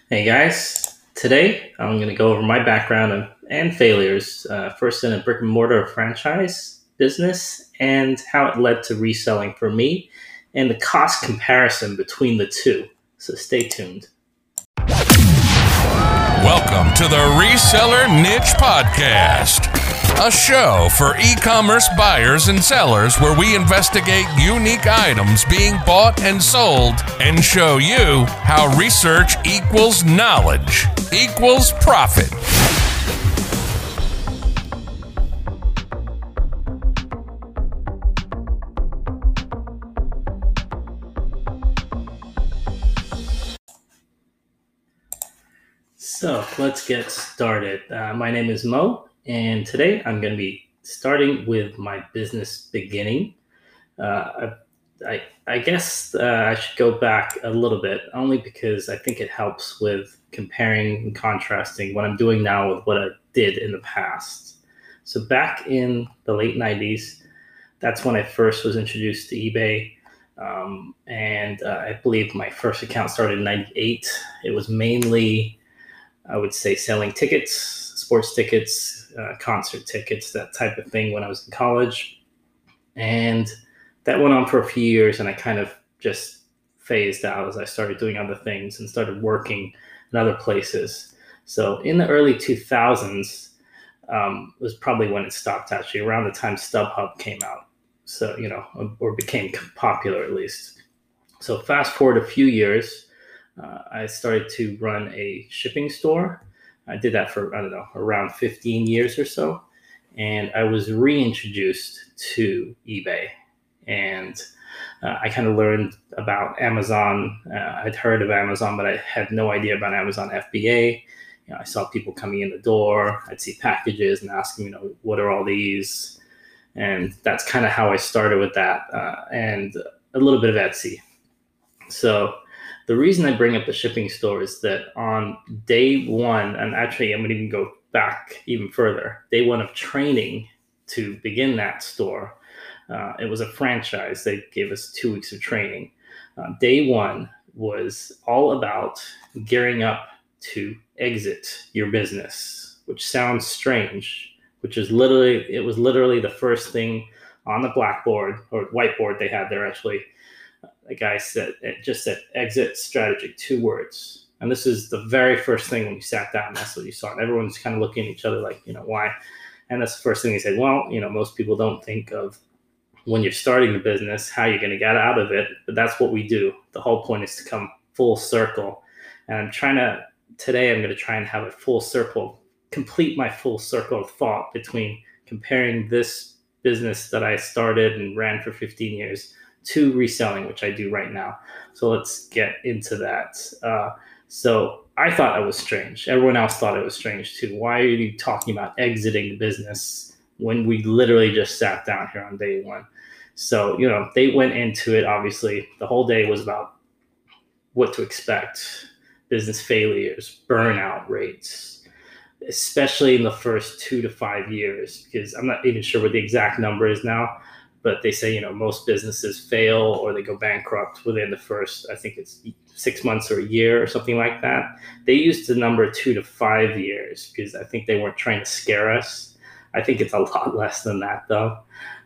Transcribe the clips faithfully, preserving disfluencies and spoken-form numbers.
Hey guys, today I'm going to go over my background and, and failures, uh, first in a brick and mortar franchise business and how it led to reselling for me and the cost comparison between the two. So stay tuned. Welcome to the Reseller Niche Podcast, a show for e-commerce buyers and sellers where we investigate unique items being bought and sold and show you how research equals knowledge equals profit. So let's get started. Uh, my name is Mo, and today I'm going to be starting with my business beginning. Uh, I, I, I guess uh, I should go back a little bit, only because I think it helps with comparing and contrasting what I'm doing now with what I did in the past. So back in the late nineties, that's when I first was introduced to eBay. Um, and uh, I believe my first account started in ninety-eight. It was mainly, I would say, selling tickets, sports tickets, uh, concert tickets, that type of thing when I was in college. And that went on for a few years, and I kind of just phased out as I started doing other things and started working in other places. So in the early two thousands um, was probably when it stopped, actually, around the time StubHub came out. So, you know, or became popular at least. So fast forward a few years, Uh, I started to run a shipping store. I did that for, I don't know, around fifteen years or so. And I was reintroduced to eBay. And uh, I kind of learned about Amazon. Uh, I'd heard of Amazon, but I had no idea about Amazon F B A. You know, I saw people coming in the door. I'd see packages and ask them, you know, what are all these? And that's kind of how I started with that, uh, and a little bit of Etsy. So the reason I bring up the shipping store is that on day one, and actually I'm going to even go back even further, day one of training to begin that store, uh, it was a franchise. They gave us two weeks of training. Uh, day one was all about gearing up to exit your business, which sounds strange, which is literally, it was literally the first thing on the blackboard or whiteboard they had there actually. The guy said, it just said exit strategy, two words. And this is the very first thing when you sat down, that's what you saw. And everyone's kind of looking at each other like, you know, why? And that's the first thing he said, well, you know, most people don't think of when you're starting the business, how you're going to get out of it. But that's what we do. The whole point is to come full circle. And I'm trying to, today I'm going to try and have a full circle, complete my full circle of thought between comparing this business that I started and ran for fifteen years to reselling, which I do right now. So let's get into that. Uh, so I thought it was strange. Everyone else thought it was strange too. Why are you talking about exiting the business when we literally just sat down here on day one? So, you know, they went into it, obviously. The whole day was about what to expect, business failures, burnout rates, especially in the first two to five years, because I'm not even sure what the exact number is now. But they say, you know, most businesses fail or they go bankrupt within the first, I think it's six months or a year or something like that. They used the number two to five years because I think they weren't trying to scare us. I think it's a lot less than that, though.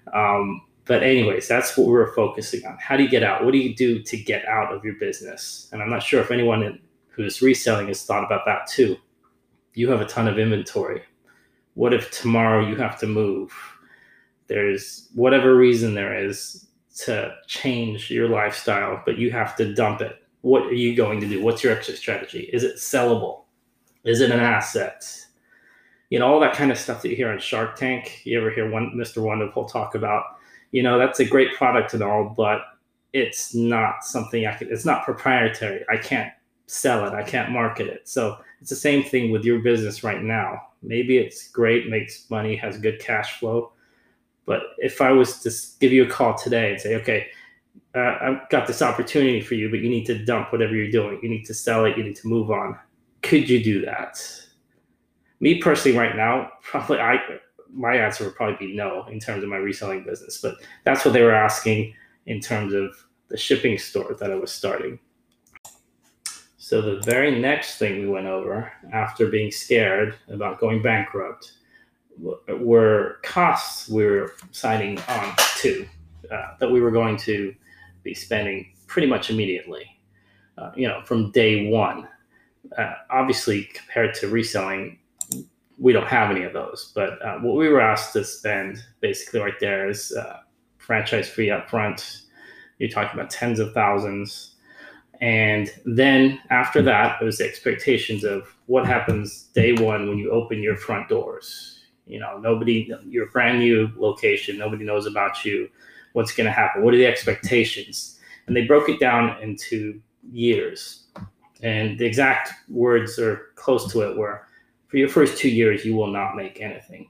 Um, but anyways, that's what we're focusing on. How do you get out? What do you do to get out of your business? And I'm not sure if anyone who's reselling has thought about that, too. You have a ton of inventory. What if tomorrow you have to move? There's whatever reason there is to change your lifestyle, but you have to dump it. What are you going to do? What's your exit strategy? Is it sellable? Is it an asset? You know, all that kind of stuff that you hear on Shark Tank. You ever hear one Mister Wonderful talk about, you know, that's a great product and all, but it's not something I can, it's not proprietary. I can't sell it. I can't market it. So it's the same thing with your business right now. Maybe it's great, makes money, has good cash flow. But if I was to give you a call today and say, okay, uh, I've got this opportunity for you, but you need to dump whatever you're doing. You need to sell it. You need to move on. Could you do that? Me personally right now, probably I, my answer would probably be no in terms of my reselling business. But that's what they were asking in terms of the shipping store that I was starting. So the very next thing we went over after being scared about going bankrupt were costs we were signing on to uh, that we were going to be spending pretty much immediately, uh, you know, from day one. Uh, obviously, compared to reselling, we don't have any of those. But uh, what we were asked to spend basically right there is uh, franchise fee up front. You're talking about tens of thousands. And then after that, it was the expectations of what happens day one when you open your front doors. You know, nobody, you're a brand new location. Nobody knows about you. What's going to happen? What are the expectations? And they broke it down into years. And the exact words are close to it were, for your first two years, you will not make anything.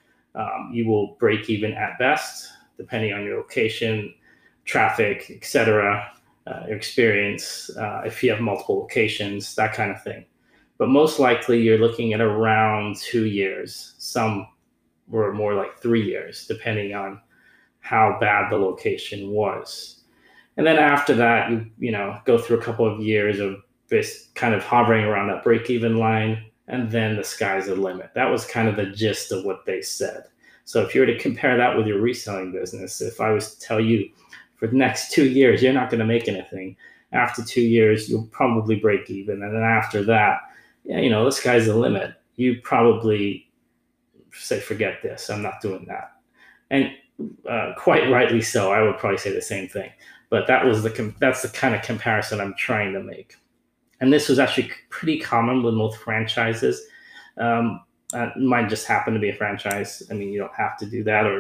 Um, you will break even at best, depending on your location, traffic, et cetera, uh, your experience, uh, if you have multiple locations, that kind of thing. But most likely, you're looking at around two years. Some were more like three years, depending on how bad the location was. And then after that, you you know go through a couple of years of this kind of hovering around that break-even line, and then the sky's the limit. That was kind of the gist of what they said. So if you were to compare that with your reselling business, if I was to tell you for the next two years, you're not going to make anything. After two years, you'll probably break even. And then after that, yeah, you know, the sky's the limit. You probably say, forget this, I'm not doing that. And uh, quite rightly so, I would probably say the same thing. But that was the that's the kind of comparison I'm trying to make. And this was actually pretty common with most franchises. Um, uh, mine just happened to be a franchise. I mean, you don't have to do that, or,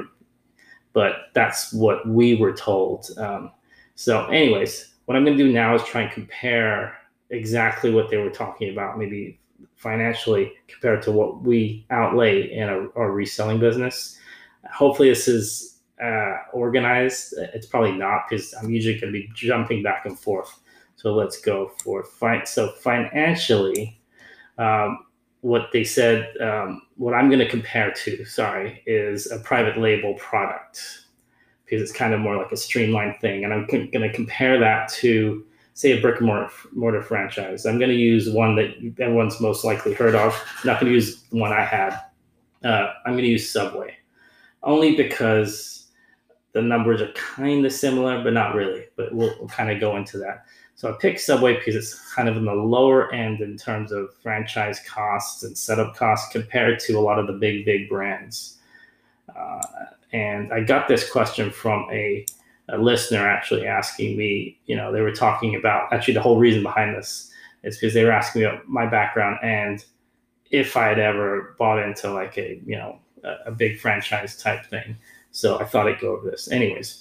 but that's what we were told. Um, so anyways, what I'm going to do now is try and compare exactly what they were talking about, maybe financially, compared to what we outlay in our, our reselling business. Hopefully this is uh, organized. It's probably not, because I'm usually going to be jumping back and forth. So let's go for fin- so financially, um, what they said, um, what I'm going to compare to, sorry, is a private label product, because it's kind of more like a streamlined thing. And I'm going to compare that to, say, a brick and mortar, mortar franchise. I'm going to use one that everyone's most likely heard of. I'm not going to use the one I had. Uh, I'm going to use Subway, only because the numbers are kind of similar, but not really. But we'll, we'll kind of go into that. So I picked Subway because it's kind of in the lower end in terms of franchise costs and setup costs compared to a lot of the big, big brands. Uh, and I got this question from a, a listener actually asking me, you know, they were talking about, actually the whole reason behind this is because they were asking me about my background and if I had ever bought into like a, you know, a, a big franchise type thing. So I thought I'd go over this. Anyways,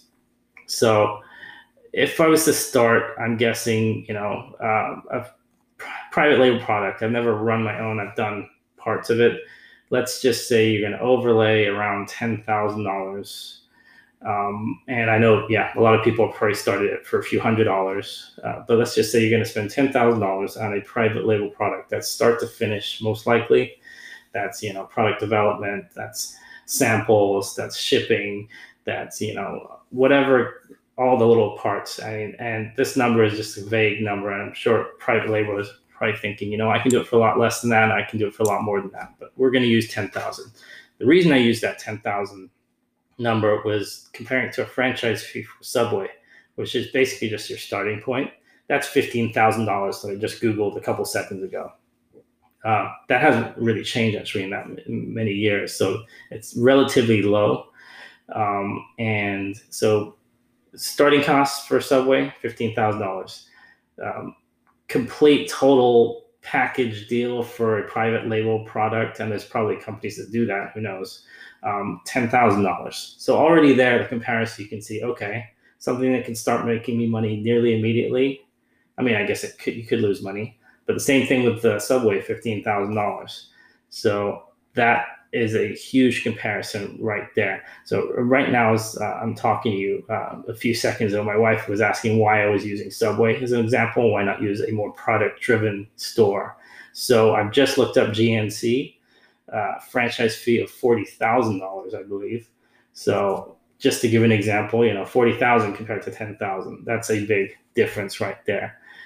so if I was to start, I'm guessing, you know, uh, a private label product. I've never run my own. I've done parts of it. Let's just say you're going to overlay around ten thousand dollars. Um, and I know, yeah, a lot of people probably started it for a few hundred dollars. Uh, but let's just say you're going to spend ten thousand dollars on a private label product. That's start to finish, most likely. That's, you know, product development. That's samples. That's shipping. That's, you know, whatever, all the little parts. I mean, and this number is just a vague number. And I'm sure private label is probably thinking, you know, I can do it for a lot less than that. I can do it for a lot more than that. But we're going to use ten thousand. The reason I use that ten thousand number was comparing it to a franchise fee for Subway, which is basically just your starting point. That's fifteen thousand dollars that I just Googled a couple seconds ago. Uh, that hasn't really changed actually in that many years. So it's relatively low. Um, and so starting costs for Subway, fifteen thousand dollars. Um, complete total package deal for a private label product, and there's probably companies that do that, who knows, um, ten thousand dollars. So already there, the comparison, you can see, okay, something that can start making me money nearly immediately. I mean, I guess it could, you could lose money, but the same thing with the Subway, fifteen thousand dollars. So that is a huge comparison right there. So right now, as uh, I'm talking to you, uh, a few seconds ago, my wife was asking why I was using Subway as an example. Why not use a more product-driven store? So I've just looked up G N C, uh, franchise fee of forty thousand dollars, I believe. So just to give an example, you know, forty thousand compared to ten thousand, that's a big difference right there.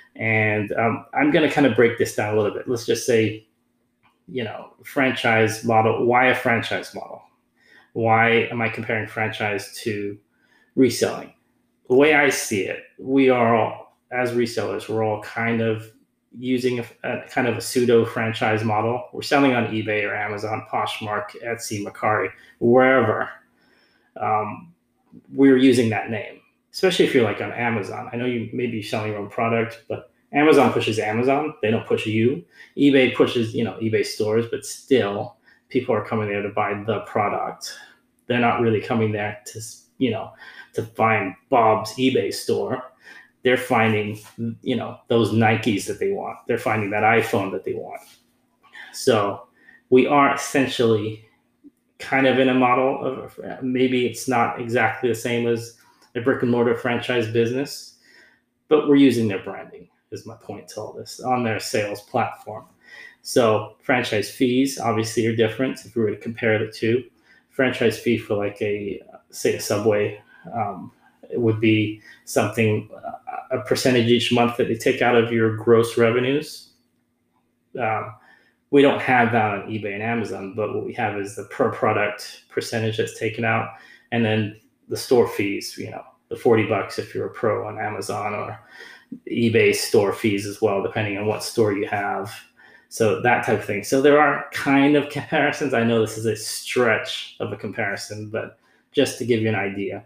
And um, I'm going to kind of break this down a little bit. Let's just say, you know, franchise model. Why a franchise model? Why am I comparing franchise to reselling? The way I see it, we are all, as resellers, we're all kind of using a, a kind of a pseudo franchise model. We're selling on eBay or Amazon, Poshmark, Etsy, Mercari, wherever. Um, we're using that name, especially if you're like on Amazon. I know you maybe you're selling your own product, but Amazon pushes Amazon. They don't push you. eBay pushes, you know, eBay stores, but still people are coming there to buy the product. They're not really coming there to, you know, to find Bob's eBay store. They're finding, you know, those Nikes that they want. They're finding that iPhone that they want. So we are essentially kind of in a model of, maybe it's not exactly the same as a brick and mortar franchise business, but we're using their branding, is my point to all this, on their sales platform. So franchise fees obviously are different if we were to compare the two. Franchise fee for like a, say a Subway, um, it would be something, a percentage each month that they take out of your gross revenues. Um, we don't have that on eBay and Amazon, but what we have is the per product percentage that's taken out, and then the store fees, you know, the forty bucks if you're a pro on Amazon, or eBay store fees as well, depending on what store you have. So that type of thing. So there are kind of comparisons. I know this is a stretch of a comparison, but just to give you an idea.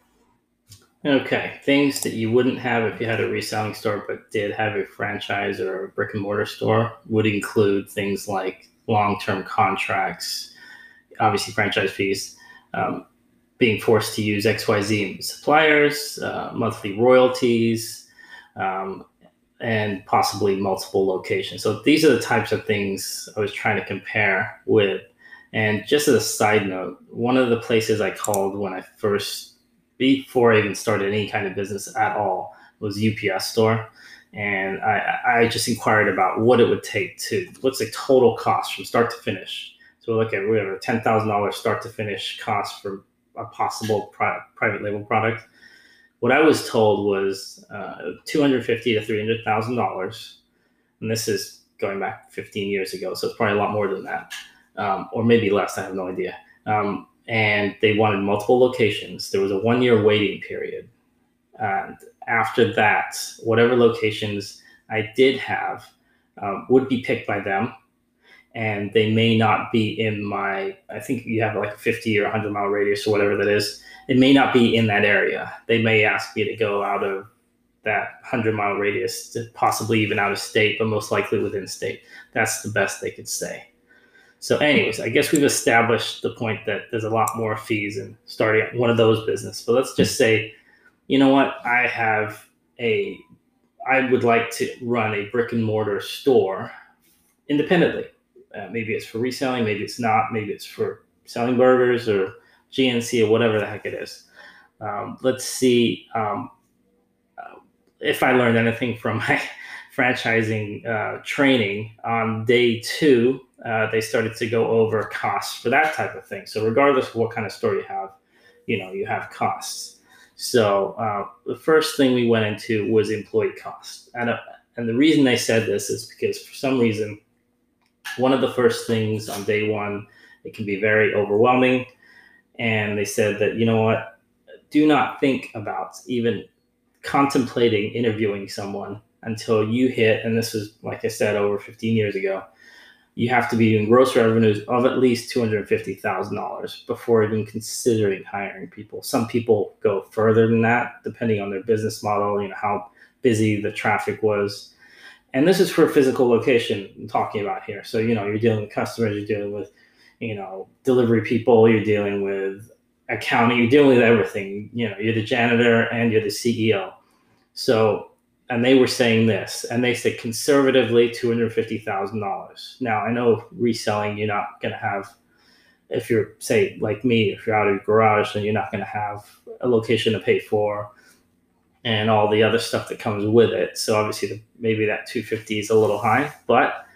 Okay, things that you wouldn't have if you had a reselling store but did have a franchise or a brick and mortar store would include things like long-term contracts, obviously franchise fees, um, being forced to use X Y Z suppliers, uh, monthly royalties, um, and possibly multiple locations. So these are the types of things I was trying to compare with. And just as a side note, one of the places I called when I first, before I even started any kind of business at all, was U P S store. And I, I just inquired about what it would take to, what's the total cost from start to finish. So we look at, we have a ten thousand dollars start to finish cost for a possible pri- private label product. What I was told was uh, two hundred fifty thousand to three hundred thousand dollars. And this is going back fifteen years ago. So it's probably a lot more than that. Um, or maybe less, I have no idea. Um, and they wanted multiple locations. There was a one year waiting period. And after that, whatever locations I did have um, would be picked by them. And they may not be in my, I think you have like a fifty or one hundred mile radius or whatever that is. It may not be in that area. They may ask me to go out of that one hundred mile radius, to possibly even out of state, but most likely within state. That's the best they could say. So anyways, I guess we've established the point that there's a lot more fees in starting one of those businesses. But let's just say, you know what, I have a, I would like to run a brick and mortar store independently. Uh, maybe it's for reselling, maybe it's not, maybe it's for selling burgers or G N C or whatever the heck it is. Um, let's see um, uh, if I learned anything from my franchising uh, training. On day two, uh, they started to go over costs for that type of thing. So regardless of what kind of store you have, you know, you have costs. So uh, the first thing we went into was employee costs. And, uh, and the reason they said this is because for some reason, one of the first things on day one, it can be very overwhelming. And they said that, you know what, do not think about even contemplating interviewing someone until you hit, and this was, like I said, over fifteen years ago, you have to be doing gross revenues of at least two hundred fifty thousand dollars before even considering hiring people. Some people go further than that, depending on their business model, you know, how busy the traffic was. And this is for a physical location I'm talking about here. So, you know, you're dealing with customers, you're dealing with, you know, delivery people, you're dealing with accounting, you're dealing with everything. You know, you're the janitor and you're the C E O. So, and they were saying this, and they said conservatively two hundred fifty thousand dollars. Now, I know reselling, you're not going to have, if you're, say, like me, if you're out of your garage, then you're not going to have a location to pay for and all the other stuff that comes with it. So obviously, the, maybe that two hundred fifty is a little high, but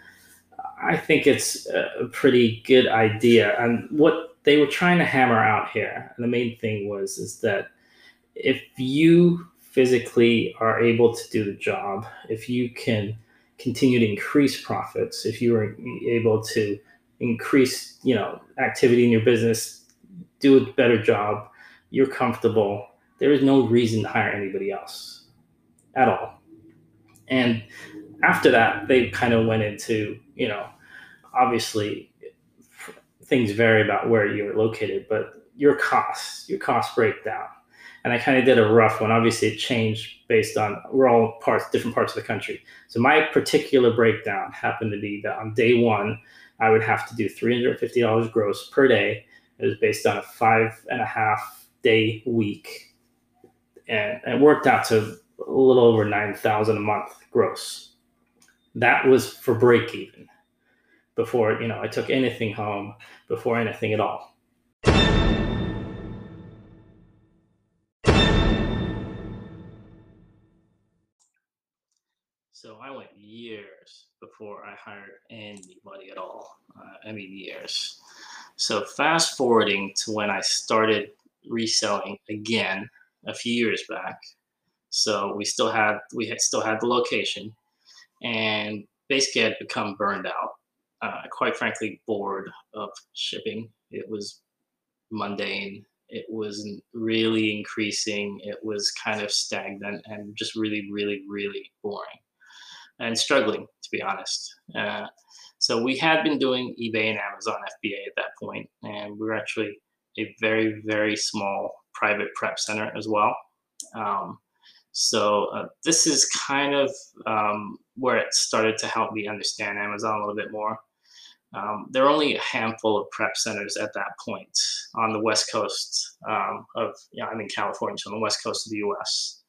I think it's a pretty good idea. And what they were trying to hammer out here, and the main thing was, is that if you physically are able to do the job, if you can continue to increase profits, if you are able to increase, you know, activity in your business, do a better job, you're comfortable, there is no reason to hire anybody else at all. And after that, they kind of went into, you know, obviously things vary about where you're located, but your costs, your cost breakdown. And I kind of did a rough one. Obviously, it changed based on, we're all parts, different parts of the country. So my particular breakdown happened to be that on day one, I would have to do three hundred fifty dollars gross per day. It was based on a five and a half day week. And it worked out to a little over nine thousand dollars a month gross. That was for break even, before, you know, I took anything home, before anything at all. So I went years before I hired anybody at all. Uh, I mean, years. So fast forwarding to when I started reselling again a few years back. So we still had we had still had the location, and basically I'd become burned out. Uh, quite frankly, bored of shipping. It was mundane. It wasn't really increasing. It was kind of stagnant and just really, really, really boring and struggling, to be honest. Uh, so we had been doing eBay and Amazon F B A at that point, and we were actually a very, very small private prep center as well. Um, so uh, this is kind of um, where it started to help me understand Amazon a little bit more. Um, there are only a handful of prep centers at that point on the west coast um, of, yeah, I'm in California, so on the west coast of the U S.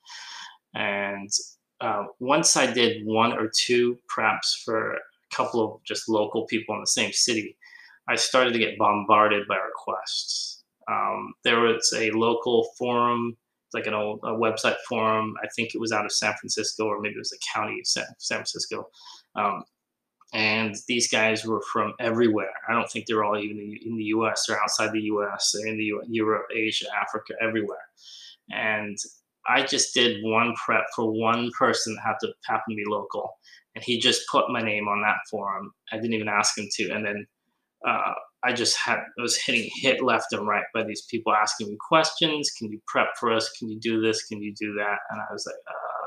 And uh, once I did one or two preps for a couple of just local people in the same city, I started to get bombarded by requests. Um, there was a local forum, like an old a website forum. I think it was out of San Francisco, or maybe it was the county of San, San Francisco. Um, and these guys were from everywhere. I don't think they were all even in the U S or outside the U S or in the U- Europe, Asia, Africa, everywhere. And I just did one prep for one person that happened to happen to be local, and he just put my name on that forum. I didn't even ask him to, and then uh, I just had I was hitting hit left and right by these people asking me questions. Can you prep for us? Can you do this? Can you do that? And I was like,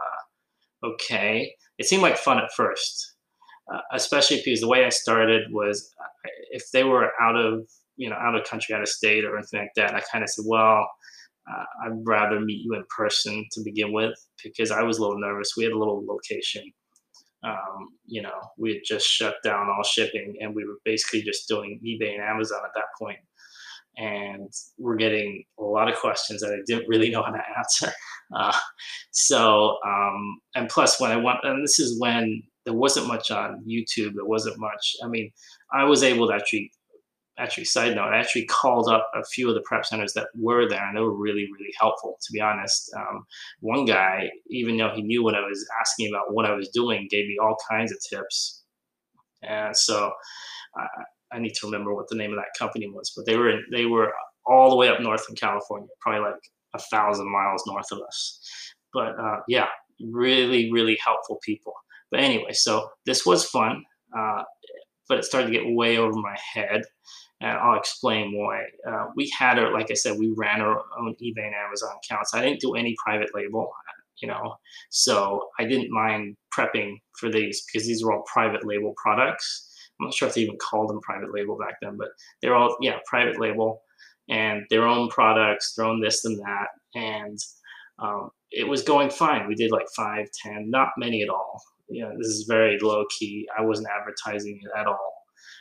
uh, okay. It seemed like fun at first, uh, especially because the way I started was, uh, if they were out of you know out of country, out of state, or anything like that, I kind of said, well, uh, I'd rather meet you in person to begin with, because I was a little nervous. We had a little location. Um, you know, we had just shut down all shipping, and we were basically just doing eBay and Amazon at that point. And we're getting a lot of questions that I didn't really know how to answer. Uh, so, um, and plus when I went, and this is when there wasn't much on YouTube, there wasn't much, I mean, I was able to actually Actually, side note, I actually called up a few of the prep centers that were there, and they were really, really helpful, to be honest. Um, one guy, even though he knew what I was asking about, what I was doing, gave me all kinds of tips. And so I, I need to remember what the name of that company was, but they were in, they were all the way up north in California, probably like a thousand miles north of us. But uh, yeah, really, really helpful people. But anyway, so this was fun, uh, but it started to get way over my head. And I'll explain why. Uh, we had, our, like I said, we ran our own eBay and Amazon accounts. I didn't do any private label, you know, so I didn't mind prepping for these, because these were all private label products. I'm not sure if they even called them private label back then, but they're all, yeah, private label, and their own products, their own this and that. And um, it was going fine. We did like five, ten, not many at all. You know, this is very low key. I wasn't advertising it at all.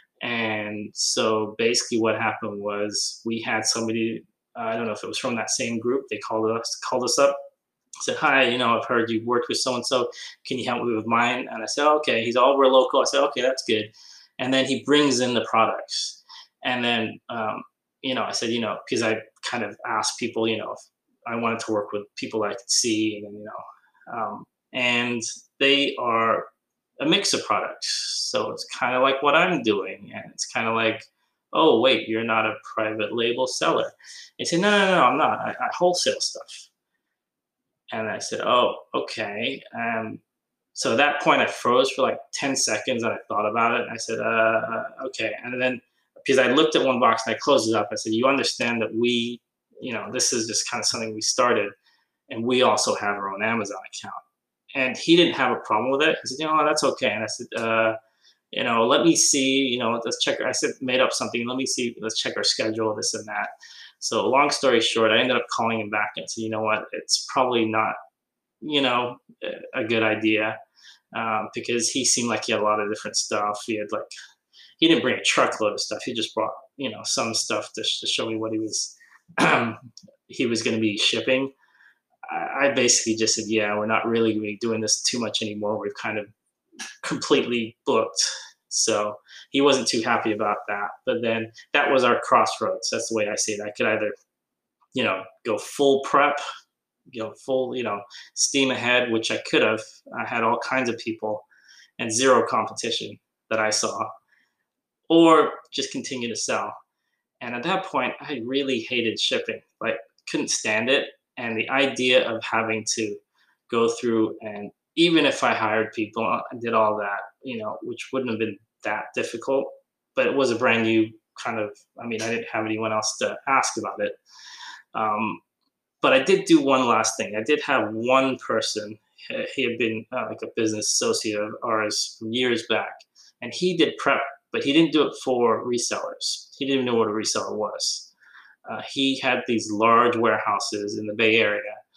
And so basically what happened was, we had somebody, uh, I don't know if it was from that same group, they called us, called us up, said, hi, you know, I've heard you've worked with so-and-so. Can you help me with mine? And I said, okay. He's all, we're local. I said, okay, that's good. And then he brings in the products. And then, um, you know, I said, you know, because I kind of asked people, you know, if I wanted to work with people I could see, and, you know, um, and they are a mix of products. So it's kind of like what I'm doing. And it's kind of like, oh, wait, you're not a private label seller. They say, no, no, no, I'm not. I, I wholesale stuff. And I said, oh, okay. Um, so at that point, I froze for like ten seconds and I thought about it. I said, uh, okay. And then because I looked at one box and I closed it up, I said, you understand that we, you know, this is just kind of something we started and we also have our own Amazon account. And he didn't have a problem with it. He said, you know, that's okay. And I said, uh, you know, let me see, you know, let's check. I said, made up something. Let me see, let's check our schedule, this and that. So long story short, I ended up calling him back and said, you know what, it's probably not, you know, a good idea um, because he seemed like he had a lot of different stuff. He had like, he didn't bring a truckload of stuff. He just brought, you know, some stuff to, to show me what he was, he was going to be shipping. I, I basically just said, yeah, we're not really, really doing this too much anymore. We've kind of completely booked. So he wasn't too happy about that. But then that was our crossroads. That's the way I see it. I could either, you know, go full prep, you know, full, you know, steam ahead, which I could have. I had all kinds of people and zero competition that I saw, or just continue to sell. And at that point, I really hated shipping, like couldn't stand it. And the idea of having to go through and even if I hired people and did all that, you know, which wouldn't have been that difficult, but it was a brand new kind of, I mean, I didn't have anyone else to ask about it. Um, but I did do one last thing. I did have one person, he had been uh, like a business associate of ours from years back, and he did prep, but he didn't do it for resellers. He didn't even know what a reseller was. Uh, he had these large warehouses in the Bay Area,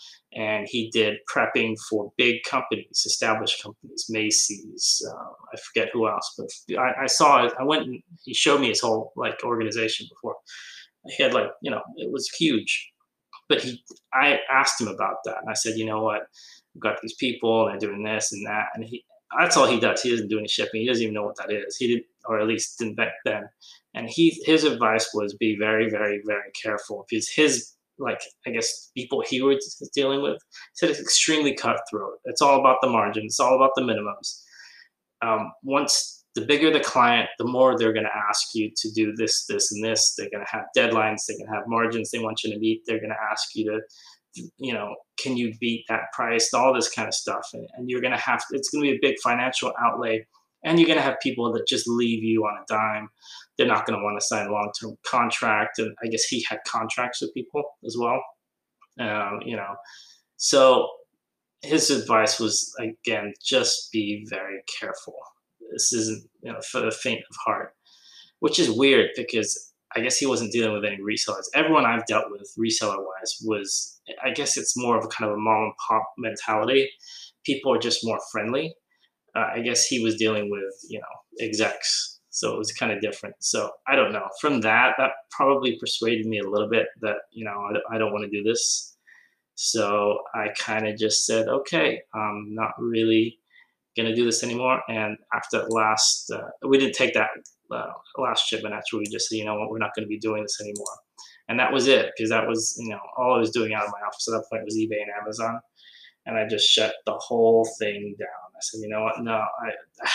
and he did prepping for big companies, established companies, Macy's, uh, I forget who else, but I, I saw it. I went and he showed me his whole like organization before. He had like, you know, it was huge. But he, I asked him about that, and I said, you know what, we've got these people, and they're doing this and that, and he, that's all he does. He doesn't do any shipping. He doesn't even know what that is. He did, or at least didn't back then. And he, his advice was be very, very, very careful because his, like, I guess people he was dealing with said it's extremely cutthroat. It's all about the margin. It's all about the minimums. Um, once the bigger the client, the more they're going to ask you to do this, this, and this. They're going to have deadlines. They're going to have margins they want you to meet. They're going to ask you to, you know, can you beat that price? All this kind of stuff. And, and you're going to have, it's going to be a big financial outlay. And you're going to have people that just leave you on a dime. They're not going to want to sign a long-term contract. And I guess he had contracts with people as well. Um, you know, so his advice was, again, just be very careful. This isn't, you know, for the faint of heart, which is weird because I guess he wasn't dealing with any resellers. Everyone I've dealt with reseller-wise was, I guess it's more of a kind of a mom and pop mentality. People are just more friendly. Uh, I guess he was dealing with, you know, execs. So it was kind of different. So I don't know. From that, that probably persuaded me a little bit that, you know, I, I don't want to do this. So I kind of just said, okay, I'm not really going to do this anymore. And after that last, uh, we didn't take that uh, last shipment. Actually, we just said, you know what, we're not going to be doing this anymore. And that was it, because that was, you know, all I was doing out of my office at that point was eBay and Amazon. And I just shut the whole thing down. I said, you know what, no, I,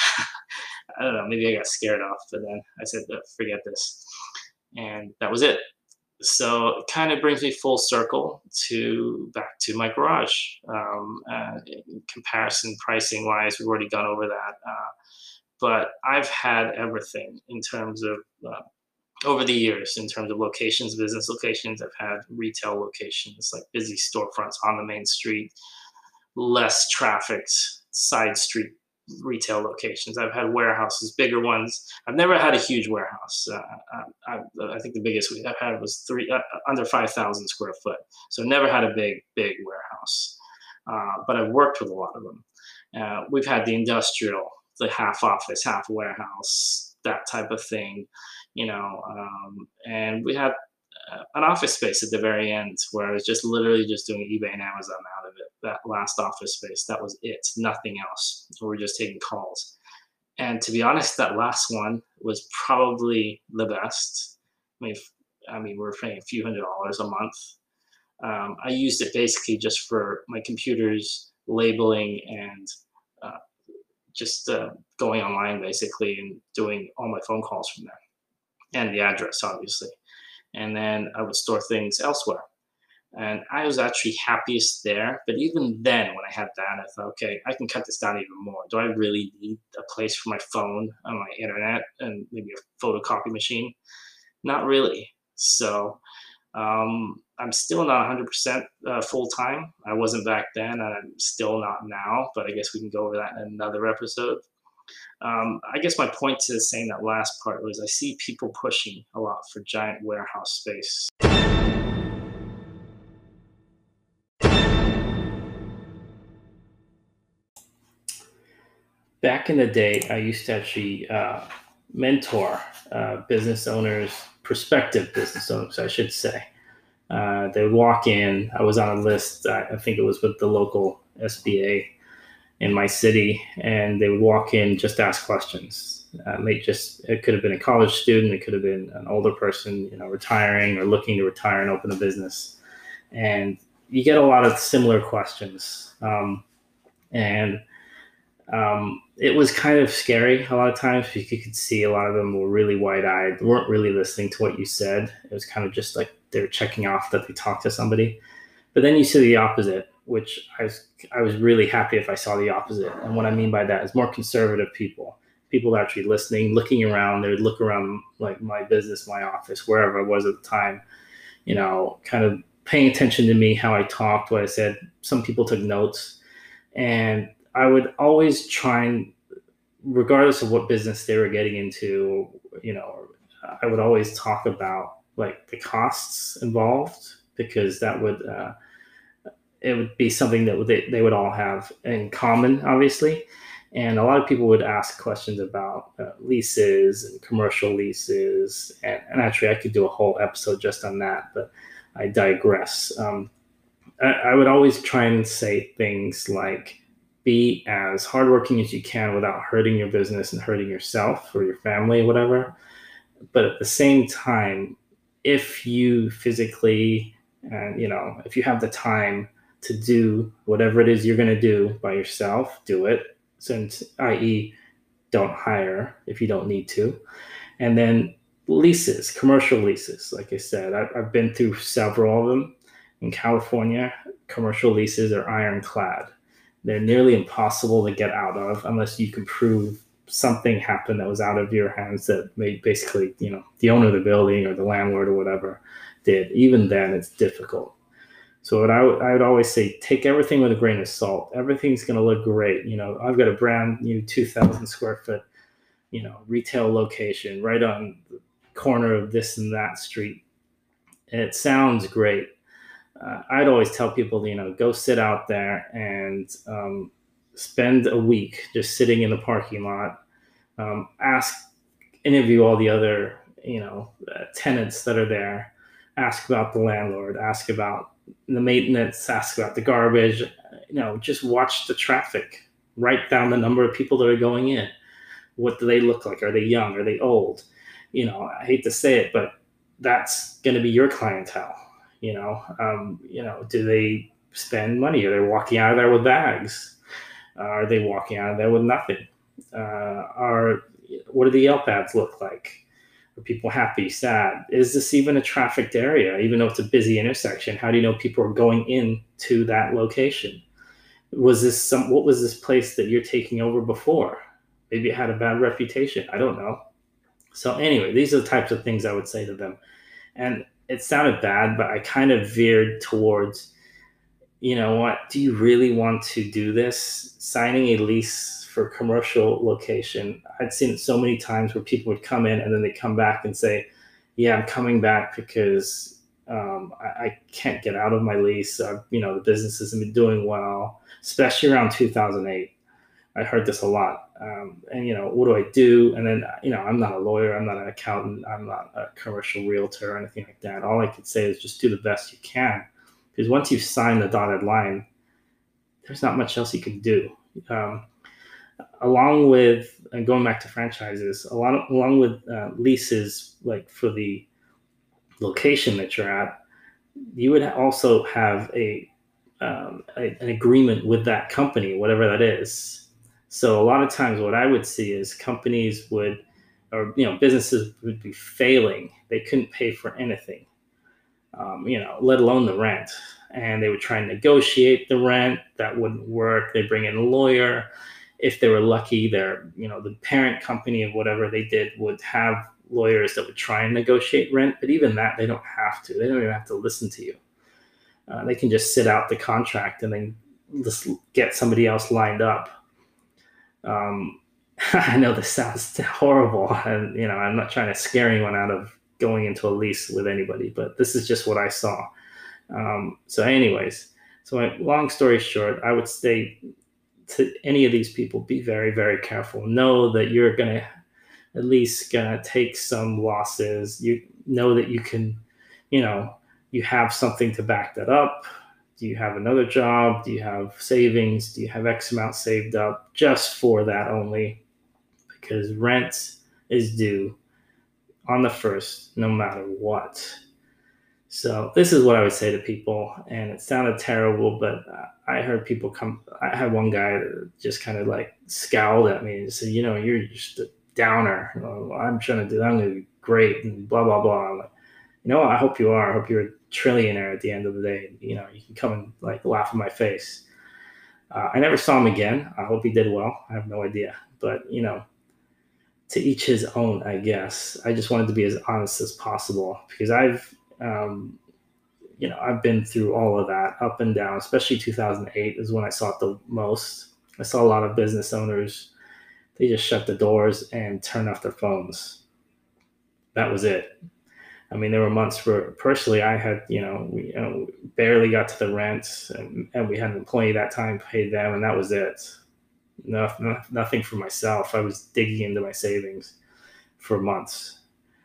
I don't know, maybe I got scared off, but then I said, forget this. And that was it. So it kind of brings me full circle to back to my garage. Um, uh, in comparison, pricing wise, we've already gone over that. Uh, but I've had everything in terms of, uh, over the years, in terms of locations, business locations. I've had retail locations, like busy storefronts on the main street, less trafficked side street retail locations. I've had warehouses, bigger ones. I've never had a huge warehouse. Uh, I, I, I think the biggest I've had was three uh, under five thousand square foot. So never had a big, big warehouse. Uh, but I've worked with a lot of them. Uh, we've had the industrial, the half office, half warehouse, that type of thing, you know. Um, and we had uh, an office space at the very end where I was just literally just doing eBay and Amazon out of it. That last office space, that was it, nothing else. We were just taking calls. And to be honest, that last one was probably the best. I mean, I mean, we were paying a few hundred dollars a month. Um, I used it basically just for my computers, labeling, and uh, just uh, going online basically and doing all my phone calls from there, and the address, obviously. And then I would store things elsewhere. And I was actually happiest there. But even then, when I had that, I thought, okay, I can cut this down even more. Do I really need a place for my phone and my internet and maybe a photocopy machine? Not really. So um, I'm still not one hundred percent uh, full time. I wasn't back then, and I'm still not now. But I guess we can go over that in another episode. Um, I guess my point to saying that last part was I see people pushing a lot for giant warehouse space. Back in the day, I used to actually uh, mentor uh, business owners, prospective business owners, I should say. Uh, they would walk in. I was on a list. I, I think it was with the local S B A in my city, and they would walk in, just ask questions. Uh, may just it could have been a college student, it could have been an older person, you know, retiring or looking to retire and open a business, and you get a lot of similar questions. Um, and um, it was kind of scary a lot of times because you could see a lot of them were really wide-eyed, weren't really listening to what you said. It was kind of just like they're checking off that they talked to somebody. But then you see the opposite, which I was I was really happy if I saw the opposite. And what I mean by that is more conservative people, people actually listening, looking around. They would look around like my business, my office, wherever I was at the time, you know, kind of paying attention to me, how I talked, what I said. Some people took notes, and I would always try and, regardless of what business they were getting into, you know, I would always talk about like the costs involved, because that would uh, it would be something that they, they would all have in common, obviously. And a lot of people would ask questions about uh, leases and commercial leases. And, and actually, I could do a whole episode just on that, but I digress. Um, I, I would always try and say things like, be as hardworking as you can without hurting your business and hurting yourself or your family, whatever. But at the same time, if you physically, and you know, if you have the time to do whatever it is you're going to do by yourself, do it. Since, that is, don't hire if you don't need to. And then leases, commercial leases. Like I said, I, I've been through several of them. In California, commercial leases are ironclad. They're nearly impossible to get out of unless you can prove something happened that was out of your hands that made basically, you know, the owner of the building or the landlord or whatever did. Even then, it's difficult. So what I, w- I would always say, take everything with a grain of salt. Everything's going to look great. You know, I've got a brand new two thousand square foot, you know, retail location right on the corner of this and that street. And it sounds great. Uh, I'd always tell people, you know, go sit out there and um, spend a week just sitting in the parking lot. Um, ask, interview all the other, you know, uh, tenants that are there. Ask about the landlord. Ask about the maintenance. Ask about the garbage. You know, just watch the traffic. Write down the number of people that are going in. What do they look like? Are they young? Are they old? You know, I hate to say it, but that's going to be your clientele. You know, um, you know, do they spend money? Are they walking out of there with bags? Uh, are they walking out of there with nothing? Uh, are what do the Yelp ads look like? Are people happy, sad? Is this even a trafficked area? Even though it's a busy intersection, how do you know people are going into that location? Was this some? What was this place that you're taking over before? Maybe it had a bad reputation. I don't know. So anyway, these are the types of things I would say to them. And it sounded bad, but I kind of veered towards, you know what, do you really want to do this? Signing a lease for a commercial location. I'd seen it so many times where people would come in and then they come back and say, yeah, I'm coming back because um, I, I can't get out of my lease. Uh, you know, the business hasn't been doing well, especially around two thousand eight. I heard this a lot. Um, and, you know, what do I do? And then, you know, I'm not a lawyer. I'm not an accountant. I'm not a commercial realtor or anything like that. All I could say is just do the best you can. Because once you sign the dotted line, there's not much else you can do. Um, along with, and going back to franchises, a lot of, along with uh, leases, like for the location that you're at, you would also have a, um, a an agreement with that company, whatever that is. So a lot of times what I would see is companies would, or, you know, businesses would be failing. They couldn't pay for anything. um, you know, let alone the rent. And they would try and negotiate the rent. That wouldn't work. They bring in a lawyer. If they were lucky, their, you know, the parent company of whatever they did would have lawyers that would try and negotiate rent. But even that, they don't have to. They don't even have to listen to you. Uh, they can just sit out the contract and then just get somebody else lined up. Um, I know this sounds horrible, and you know, I'm not trying to scare anyone out of going into a lease with anybody, but this is just what I saw. Um, so anyways, so my, long story short, I would say to any of these people, be very, very careful. Know that you're going to at least going to take some losses. You know that you can, you know, you have something to back that up. Do you have another job? Do you have savings? Do you have X amount saved up just for that only? Because rent is due on the first, no matter what. So this is what I would say to people, and it sounded terrible, but I heard people come, I had one guy that just kind of like scowled at me and said, you know, you're just a downer. I'm trying to do, I'm going to be great and blah, blah, blah. I'm like, you know, I hope you are. I hope you're a trillionaire at the end of the day. You know, you can come and like laugh in my face. Uh, I never saw him again. I hope he did well. I have no idea, but you know, to each his own, I guess. I just wanted to be as honest as possible because I've, Um, you know, I've been through all of that up and down, especially two thousand eight is when I saw it the most. I saw a lot of business owners, they just shut the doors and turn off their phones. That was it. I mean, there were months where personally I had, you know, we you know, barely got to the rent and, and we had an employee that time, paid them, and that was it. No, no, nothing for myself. I was digging into my savings for months.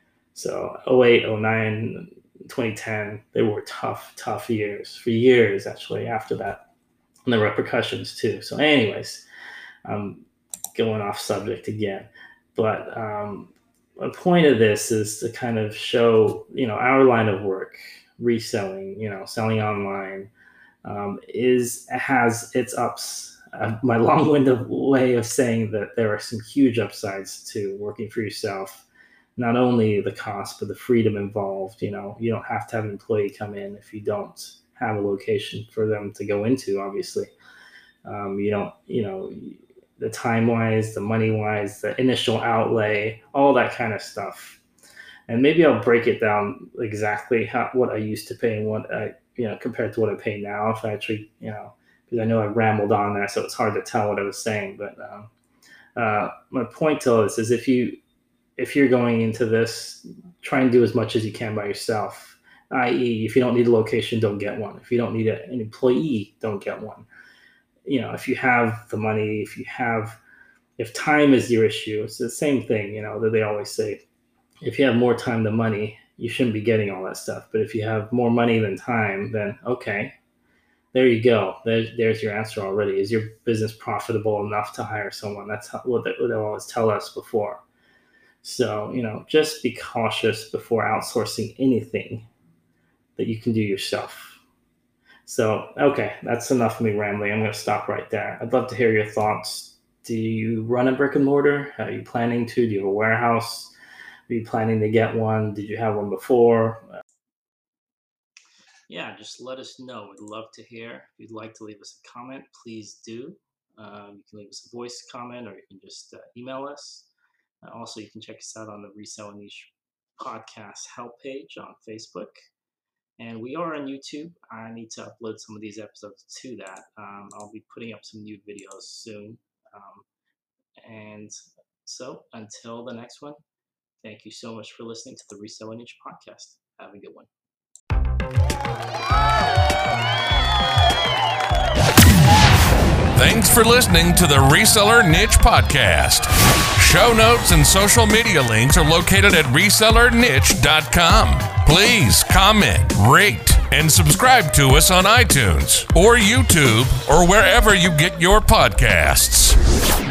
So oh eight, oh nine, twenty ten, they were tough, tough years for years, actually, after that. And the repercussions too. So anyways, I'm going off subject again. But um, the point of this is to kind of show, you know, our line of work, reselling, you know, selling online, um, is has its ups. Uh, my long-winded way of saying that there are some huge upsides to working for yourself. Not only the cost, but the freedom involved. You know, you don't have to have an employee come in if you don't have a location for them to go into, obviously. Um, you don't, you know, the time-wise, the money-wise, the initial outlay, all that kind of stuff. And maybe I'll break it down exactly how, what I used to pay and what I, you know, compared to what I pay now. If I actually, you know, because I know I rambled on there, so it's hard to tell what I was saying. But um, uh, my point to this is if you, if you're going into this, try and do as much as you can by yourself, that is if you don't need a location, don't get one. If you don't need an employee, don't get one. You know, if you have the money, if you have, if time is your issue, it's the same thing, you know, that they always say, if you have more time than money, you shouldn't be getting all that stuff. But if you have more money than time, then okay, there you go. There's, there's your answer already. Is your business profitable enough to hire someone? That's what they, what they always tell us before. So, you know, just be cautious before outsourcing anything that you can do yourself. So, okay, that's enough of me rambling. I'm going to stop right there. I'd love to hear your thoughts. Do you run a brick and mortar? Are you planning to? Do you have a warehouse? Are you planning to get one? Did you have one before? Uh, yeah, just let us know. We'd love to hear. If you'd like to leave us a comment, please do. Um, you can leave us a voice comment, or you can just uh, email us. Uh, also, you can check us out on the Resell Niche podcast help page on Facebook. And we are on YouTube. I need to upload some of these episodes to that. Um, I'll be putting up some new videos soon. Um, and so until the next one, thank you so much for listening to the Resell Niche podcast. Have a good one. Thanks for listening to the Reseller Niche Podcast. Show notes and social media links are located at reseller niche dot com. Please comment, rate, and subscribe to us on iTunes or YouTube or wherever you get your podcasts.